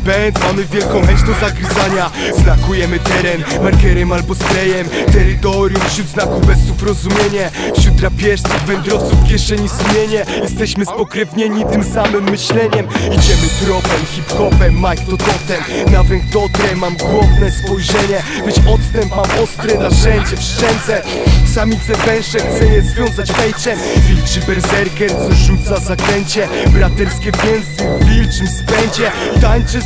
pęd, mamy wielką chęć do zagryzania. Znakujemy teren markerem albo sprayem. Terytorium wśród znaków bez słów rozumienie. Wśród drapieżców, wędrowców, kieszeni sumienie. Jesteśmy spokrewnieni tym samym myśleniem. Idziemy tropem, hip-hopem, mic to totem. Na węch dotrę, mam głodne spojrzenie. Być odstęp, mam ostre narzędzie w szczęce. Samice węże, chcę je związać pejczem. Wilczy berserker, co rzuca zaklęcie. Braterskie więzy w wilczym spędzie. Tańczę